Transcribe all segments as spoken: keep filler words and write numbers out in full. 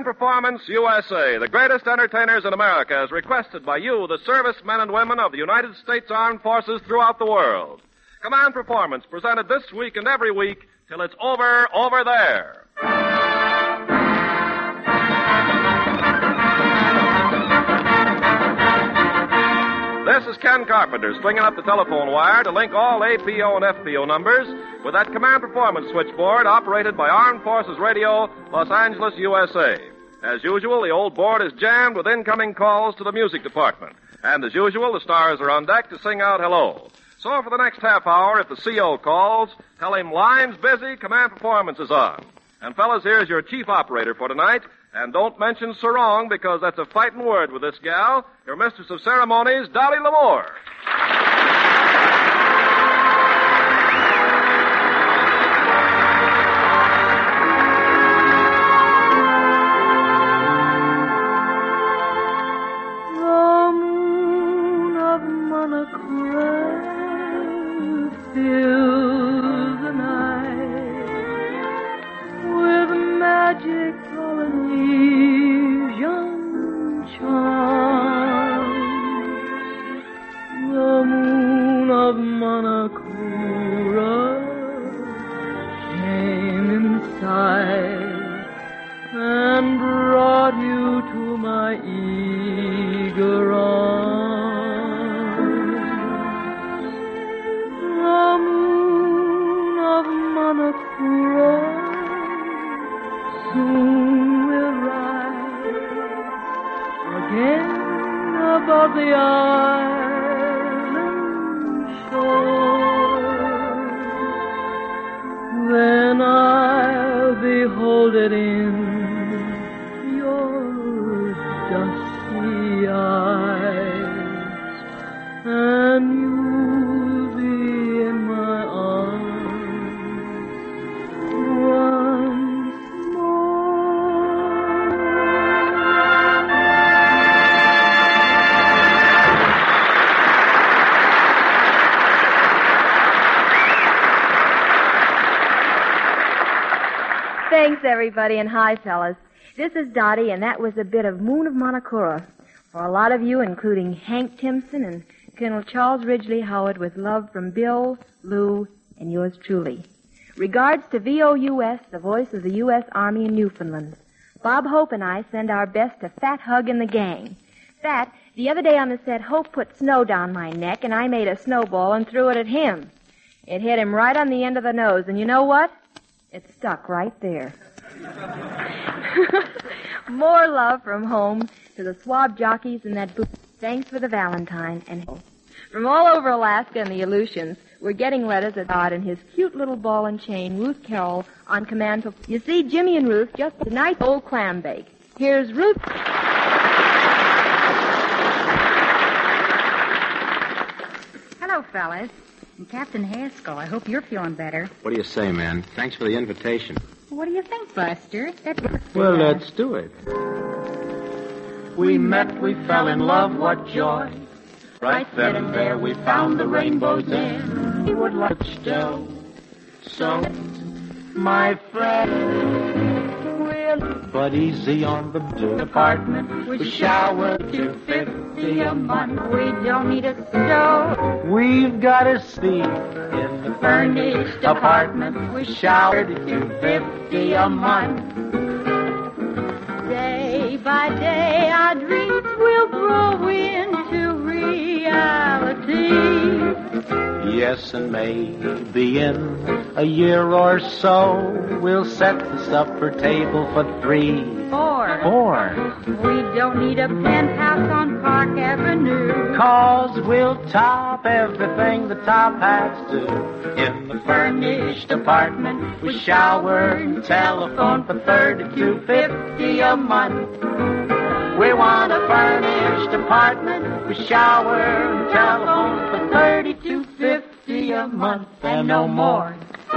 Performance U S A, the greatest entertainers in America, as requested by you, the servicemen and women of the United States Armed Forces throughout the world. Command Performance, presented this week and every week till it's over, over there. This is Ken Carpenter, stringing up the telephone wire to link all A P O and F P O numbers with that Command Performance switchboard operated by Armed Forces Radio, Los Angeles, U S A. As usual, the old board is jammed with incoming calls to the music department. And as usual, the stars are on deck to sing out hello. So for the next half hour, if the C O calls, tell him line's busy, Command Performance is on. And fellas, here's your chief operator for tonight. And don't mention sarong, because that's a fighting word with this gal, your mistress of ceremonies, Dolly L'Amour. The moon of Monocle fills the night with magic Polynesian charms. The moon of Manakura came inside and brought you to my eager arms. The moon of Manakura soon will rise again above the island shore. Then I'll behold it in your dusty eyes, and you'll be in my arms once more. Thanks, everybody, and hi, fellas. This is Dottie, and that was a bit of Moon of Monocura for a lot of you, including Hank Timpson and Colonel Charles Ridgely Howard, with love from Bill, Lou, and yours truly. Regards to V O U S, the voice of the U S Army in Newfoundland. Bob Hope and I send our best to Fat Hug and the gang. Fat, the other day on the set, Hope put snow down my neck, and I made a snowball and threw it at him. It hit him right on the end of the nose, and you know what? It stuck right there. More love from home to the swab jockeys in that booth. Thanks for the Valentine. And from all over Alaska and the Aleutians, we're getting letters at Todd and his cute little ball and chain, Ruth Carroll, on command for... You see, Jimmy and Ruth just tonight old clam bake. Here's Ruth. Hello, fellas. And Captain Haskell, I hope you're feeling better. What do you say, man? Thanks for the invitation. What do you think, Buster? That Well, uh... let's do it. We met, we fell in love, what joy. Right then and there we found the rainbow's end. We would like still. So, my friend, we'll... But easy on the blue apartment. We shower two fifty a month. We don't need a stove. We've got a seat in the furnished apartment. We showered two fifty a month. Day by day our dreams will grow into reality. Yes, and maybe in a year or so we'll set the supper table for three. Four. Four. We don't need a penthouse on Park Avenue. 'Cause we'll top everything the top hats do. In the furnished apartment, we shower and telephone for thirty-two fifty a month. We want a furnished apartment. We shower and telephone for thirty-two fifty a month and no more.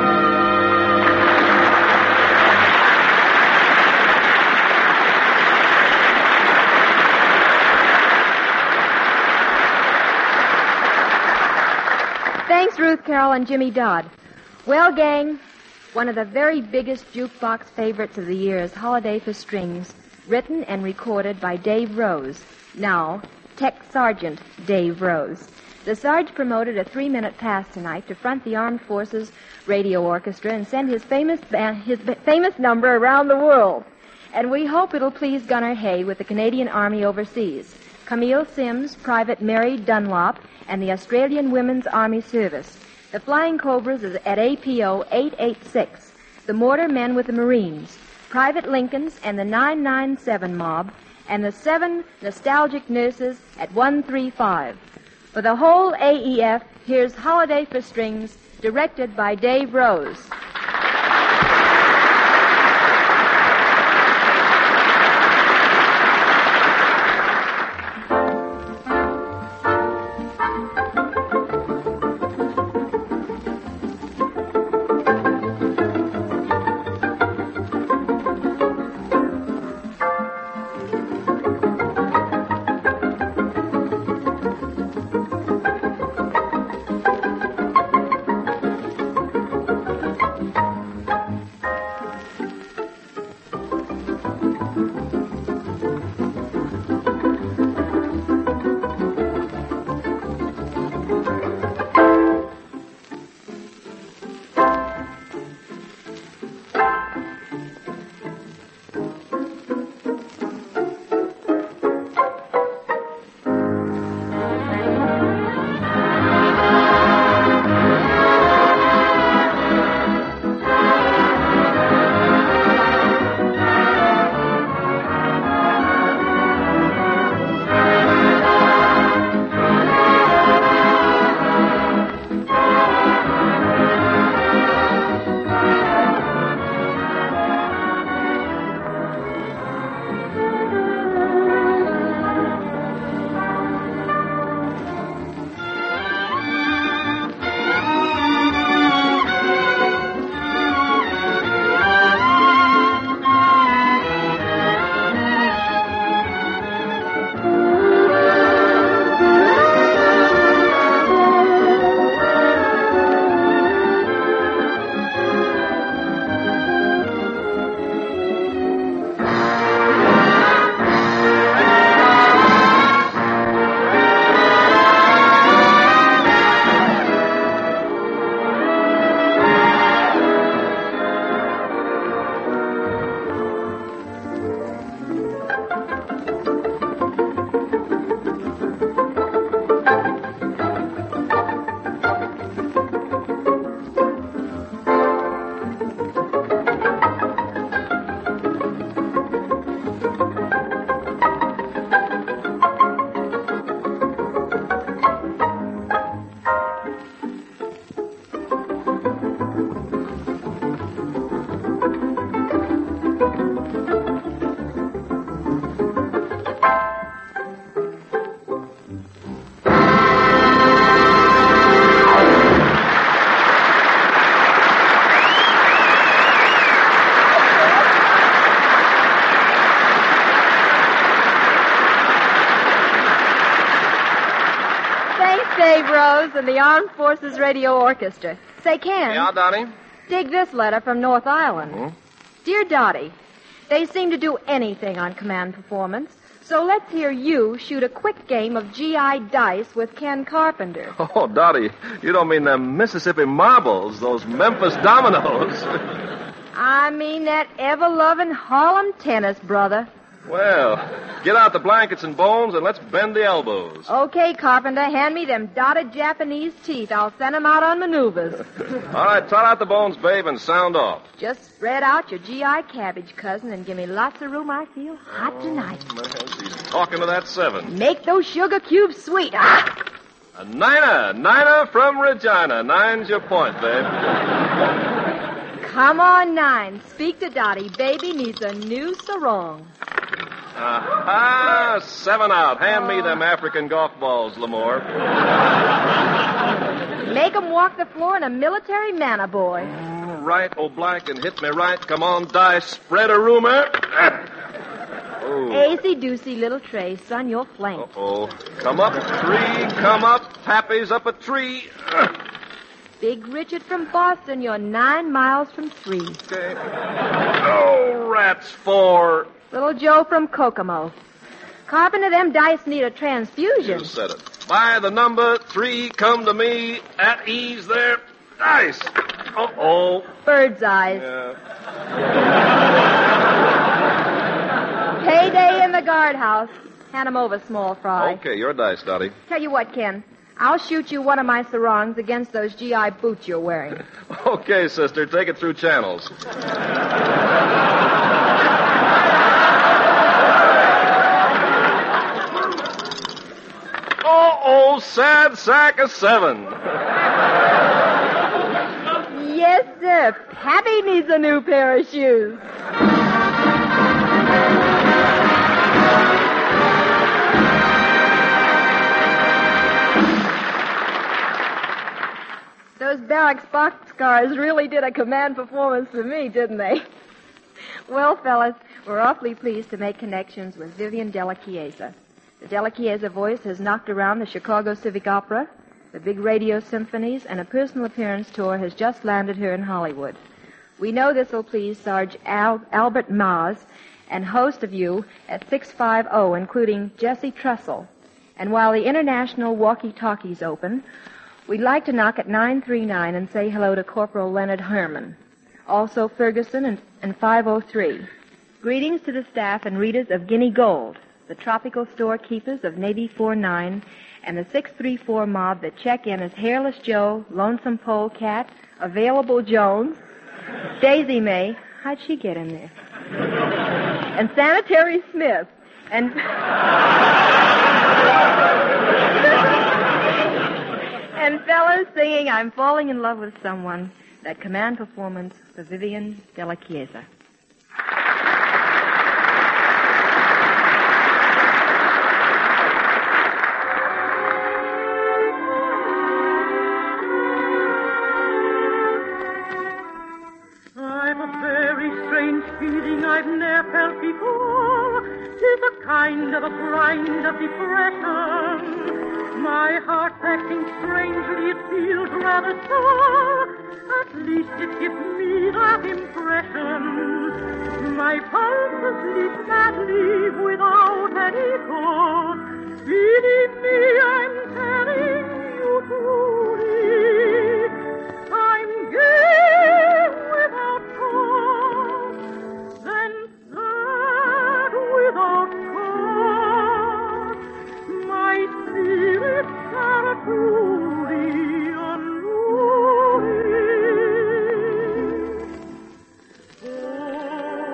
Thanks, Ruth Carroll and Jimmy Dodd. Well, gang, one of the very biggest jukebox favorites of the year is Holiday for Strings, Written and recorded by Dave Rose. Now, Tech Sergeant Dave Rose. The Sarge promoted a three-minute pass tonight to front the Armed Forces Radio Orchestra and send his famous ba- his ba- famous number around the world. And we hope it'll please Gunner Hay with the Canadian Army overseas, Camille Sims, Private Mary Dunlop, and the Australian Women's Army Service. The Flying Cobras is at A P O eight eight six, the Mortar Men with the Marines, Private Lincolns and the nine nine seven Mob, and the seven Nostalgic Nurses at one three five. For the whole A E F, here's Holiday for Strings, directed by Dave Rose. Dave Rose and the Armed Forces Radio Orchestra. Say, Ken. Yeah, Donnie? Dig this letter from North Island. Hmm? Dear Dottie, they seem to do anything on command performance, so let's hear you shoot a quick game of G I dice with Ken Carpenter. Oh, Dottie, you don't mean them Mississippi marbles, those Memphis dominoes. I mean that ever-loving Harlem tennis, brother. Well, get out the blankets and bones and let's bend the elbows. Okay, Carpenter, hand me them dotted Japanese teeth. I'll send 'em out on maneuvers. All right, trot out the bones, babe, and sound off. Just spread out your G I cabbage, cousin, and give me lots of room. I feel hot Oh, tonight. man, she's talking to that seven. Make those sugar cubes sweet. Ah! A niner, niner from Regina. Nine's your point, babe. Come on, Nine. Speak to Dottie. Baby needs a new sarong. Aha, seven out. Hand me them African golf balls, Lamore. Make 'em walk the floor in a military manner, boy. Right, oh, black, and hit me right. Come on, dice. Spread a rumor. Oh. Acy-doocy little tray. Son, you're flanked. Uh-oh. Come up, tree. Come up. Pappy's up a tree. Big Richard from Boston, you're nine miles from three. Okay. Oh, rats, four. Little Old Joe from Kokomo. Carpenter, them dice need a transfusion. You said it. By the number three, come to me. At ease there. Dice. Uh-oh. Bird's eyes. Yeah. Payday in the guardhouse. Hand 'em over, small fry. Okay, your dice, Dottie. Tell you what, Ken. I'll shoot you one of my sarongs against those G I boots you're wearing. Okay, sister, take it through channels. Oh, sad sack of seven. Yes, sir. Pappy needs a new pair of shoes. Those barracks boxcars really did a command performance for me, didn't they? Well, fellas, we're awfully pleased to make connections with Vivian Della Chiesa. The Della Chiesa voice has knocked around the Chicago Civic Opera, the big radio symphonies, and a personal appearance tour has just landed here in Hollywood. We know this will please Sarge Al- Albert Maas and host of you at six fifty, including Jesse Trussell. And while the international walkie-talkie's open, we'd like to knock at nine three nine and say hello to Corporal Leonard Herman. Also Ferguson and, and five oh three. Greetings to the staff and readers of Guinea Gold, the tropical storekeepers of Navy forty-nine, and the six three four mob that check in as Hairless Joe, Lonesome Polecat, Available Jones, Daisy May, how'd she get in there? And Sanitary Smith, and... and fellas singing I'm Falling in Love with Someone, that command performance for Vivian Della Chiesa. I've a very strange feeling I've never felt before. 'Tis a kind of a grind of depression. My heart's acting strangely, it feels rather sore. At least it gives me that impression. My pulses leap madly without any cause. Believe me, I'm telling you truly. I'm gay without cause, then sad without cause. My spirits are truly unruly. Oh,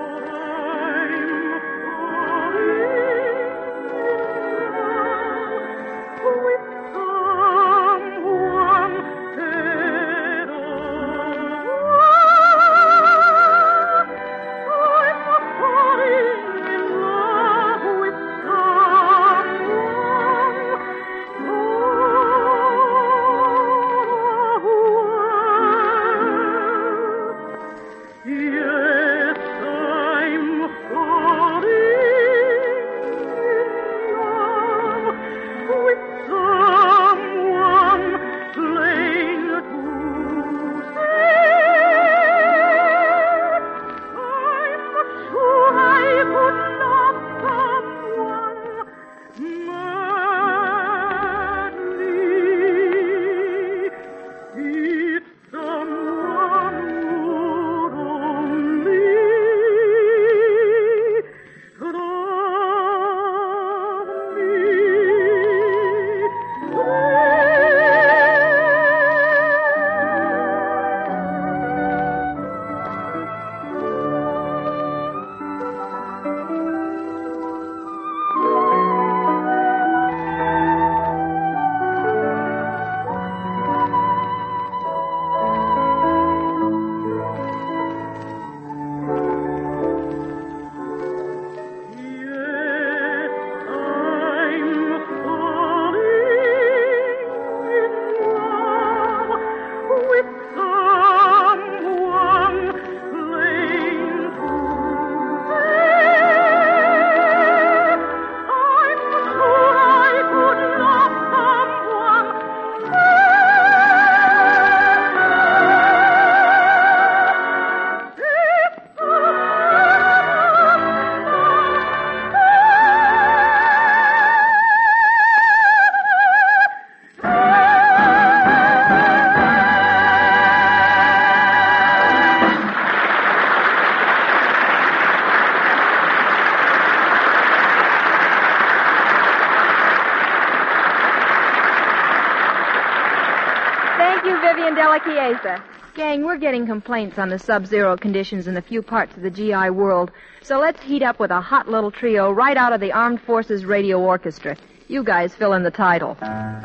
De La Chiesa. Gang, we're getting complaints on the sub-zero conditions in a few parts of the G I world. So let's heat up with a hot little trio right out of the Armed Forces Radio Orchestra. You guys fill in the title.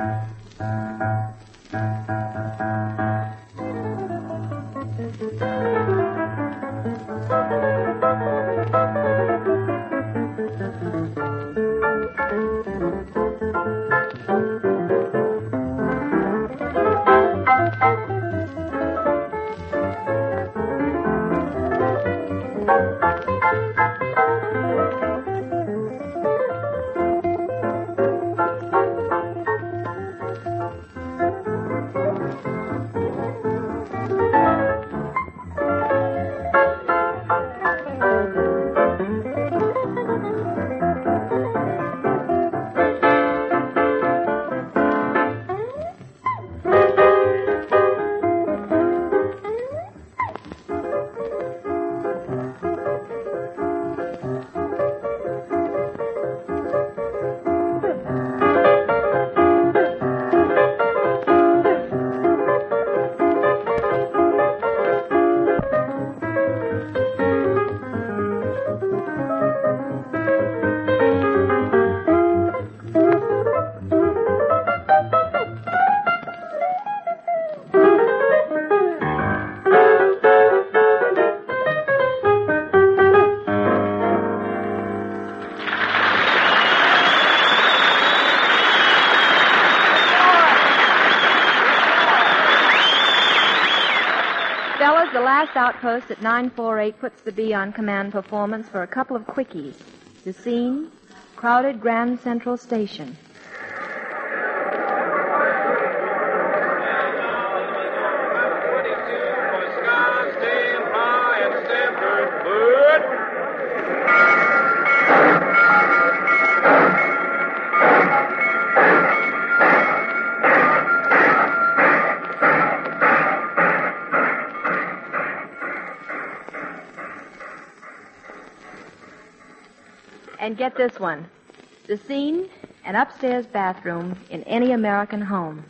Fellas, the last outpost at nine four eight puts the bee on command performance for a couple of quickies. The scene, crowded Grand Central Station. And get this one. The scene, an upstairs bathroom in any American home.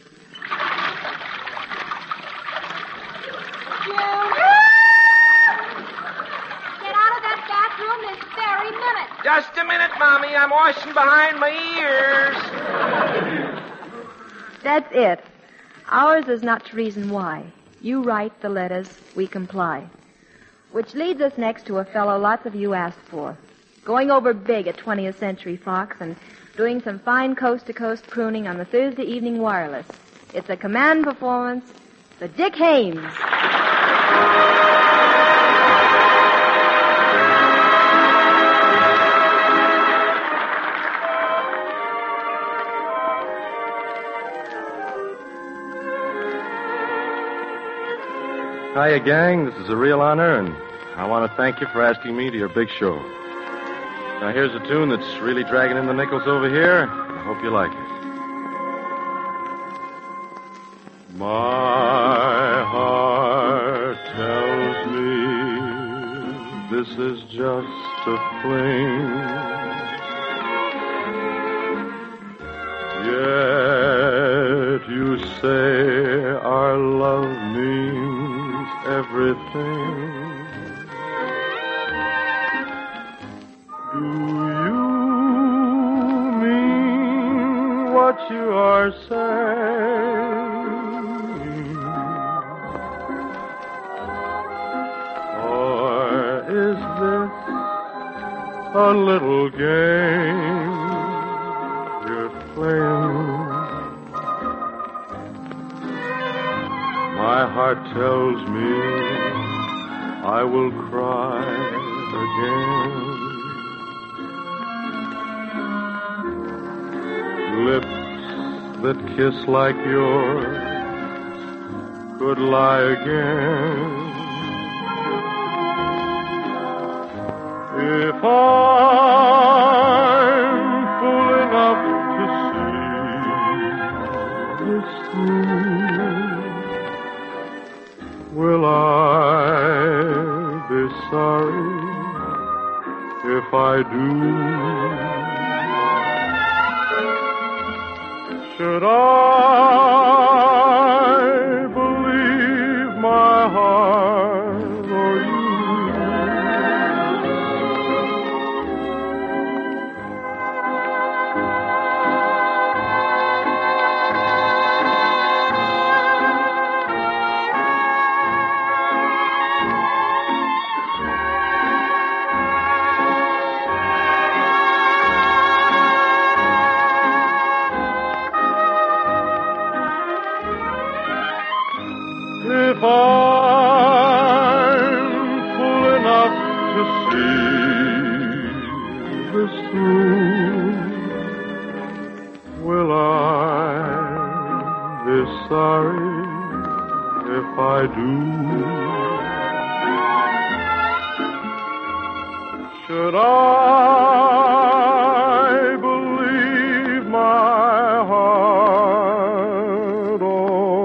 Get out of that bathroom this very minute. Just a minute, Mommy. I'm washing behind my ears. That's it. Ours is not to reason why. You write the letters, we comply. Which leads us next to a fellow lots of you asked for. Going over big at twentieth Century Fox and doing some fine coast-to-coast crooning on the Thursday evening wireless. It's a command performance, the Dick Haymes. Hiya, gang. This is a real honor, and I want to thank you for asking me to your big show. Now, here's a tune that's really dragging in the nickels over here. I hope you like it. My heart tells me this is just a fling. Yet you say our love means everything. Do you mean what you are saying? Or is this a little game you're playing? My heart tells me I will cry again. Lips that kiss like yours could lie again. If I'm fool enough to see this through, will I be sorry if I do? Should I believe to see this through. Will I be sorry if I do? Should I believe my heart or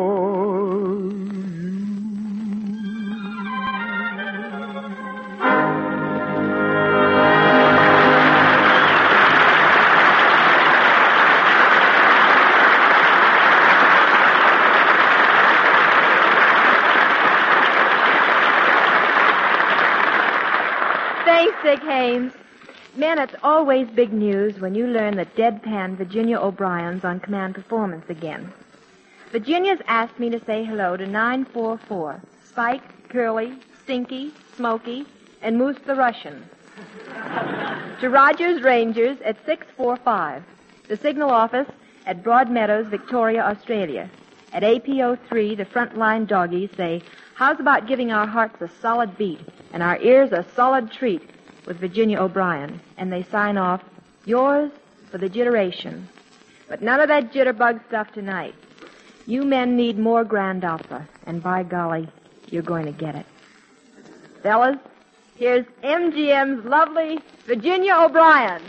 Thanks, Dick Haynes. Man, it's always big news when you learn that deadpan Virginia O'Brien's on command performance again. Virginia's asked me to say hello to nine four four, Spike, Curly, Stinky, Smokey, and Moose the Russian. To Rogers Rangers at six four five, the signal office at Broadmeadows, Victoria, Australia. At A P O three, the frontline doggies say, how's about giving our hearts a solid beat and our ears a solid treat with Virginia O'Brien? And they sign off, yours for the jitteration. But none of that jitterbug stuff tonight. You men need more grand opera, and by golly, you're going to get it. Fellas, here's M G M's lovely Virginia O'Brien.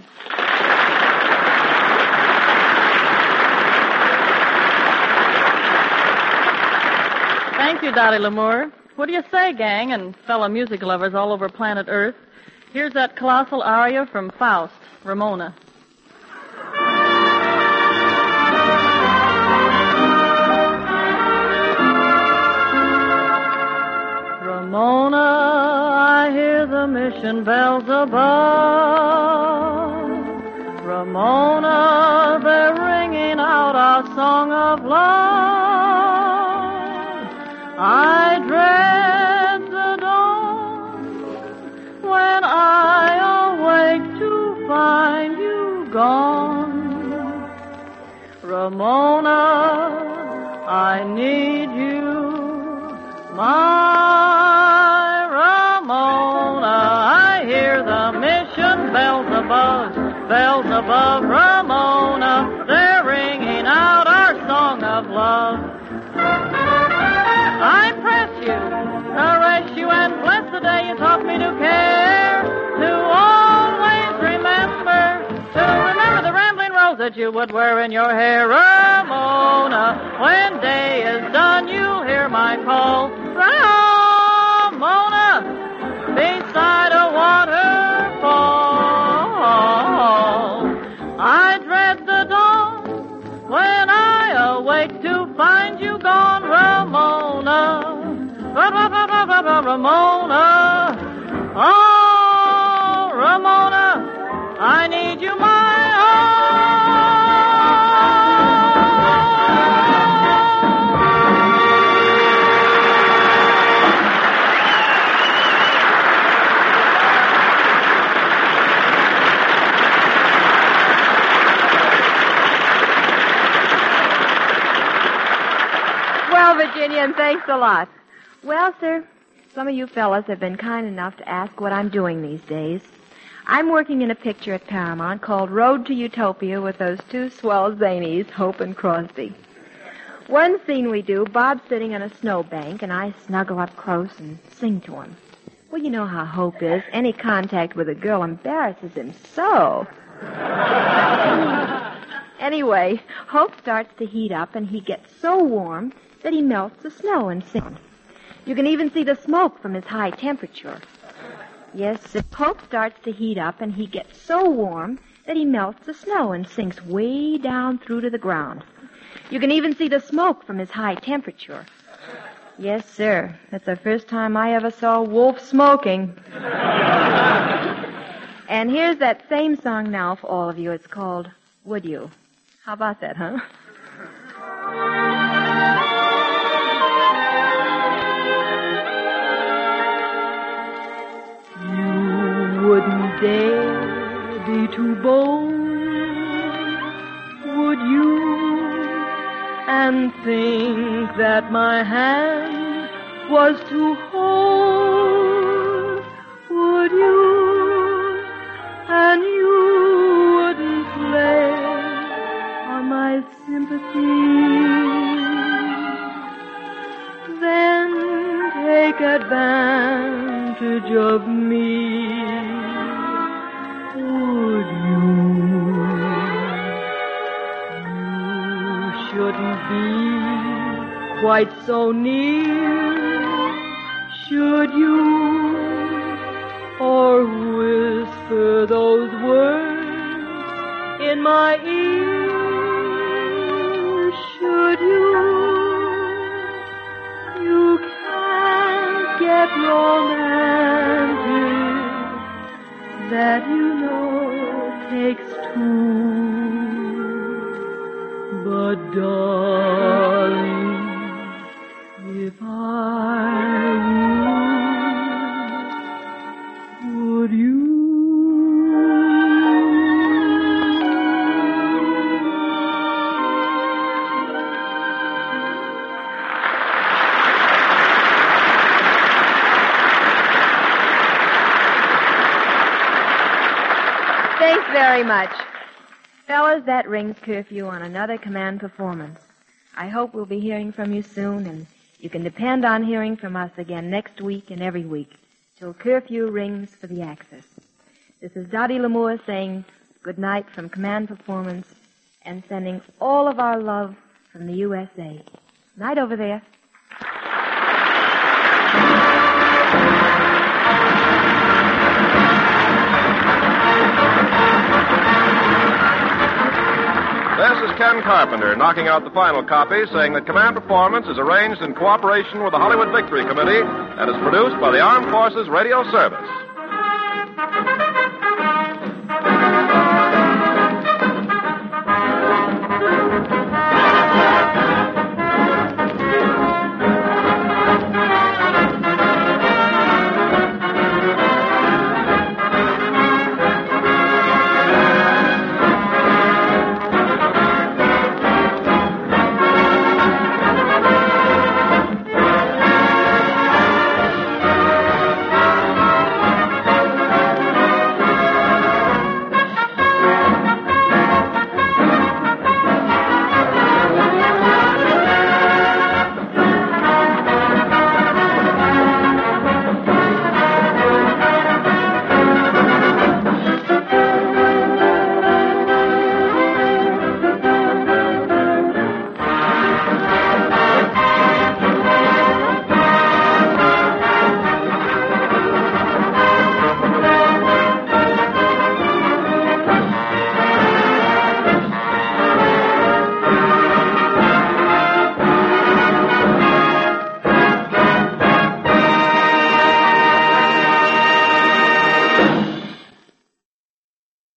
Thank you, Dottie L'Amour. What do you say, gang, and fellow music lovers all over planet Earth? Here's that colossal aria from Faust, Ramona. Ramona, I hear the mission bells above. Ramona, they're ringing out our song of love. I dread the dawn when I awake to find you gone. Ramona, I need you, my Ramona. I hear the mission bells above, bells above, Ramona. They're ringing out our song of love. I press you, caress you, and bless the day you taught me to care. To always remember, to remember the rambling rose that you would wear in your hair. Ramona, when day is done, you'll hear my call. Ramona, beside a waterfall. I dread the dawn when I awake to find you gone, Ramona. Ramona. Oh, Ramona, I need you, my Well, Virginia, and thanks a lot. Well, sir, some of you fellas have been kind enough to ask what I'm doing these days. I'm working in a picture at Paramount called Road to Utopia with those two swell zanies, Hope and Crosby. One scene we do, Bob's sitting on a snowbank, and I snuggle up close and sing to him. Well, you know how Hope is. Any contact with a girl embarrasses him so. Anyway, Hope starts to heat up, and he gets so warm that he melts the snow and sings. You can even see the smoke from his high temperature. Yes, sir. Hope starts to heat up, and he gets so warm that he melts the snow and sinks way down through to the ground. You can even see the smoke from his high temperature. Yes, sir. That's the first time I ever saw a wolf smoking. And here's that same song now for all of you. It's called Would You? How about that, huh? Wouldn't dare be too bold, would you? And think that my hand was to hold, would should you, and you wouldn't play on my sympathy, then take advantage of me, would you? You shouldn't be quite so near, should you? Or whisper those words in my ear, should you? You can't get romantic, that you know takes two. But darling, if I would, would you? Thanks very much. Fellas, that rings curfew on another command performance. I hope we'll be hearing from you soon, and you can depend on hearing from us again next week and every week till curfew rings for the Axis. This is Dottie Lamour saying good night from command performance and sending all of our love from the U S A. Night over there. This is Ken Carpenter knocking out the final copy, saying that Command Performance is arranged in cooperation with the Hollywood Victory Committee and is produced by the Armed Forces Radio Service.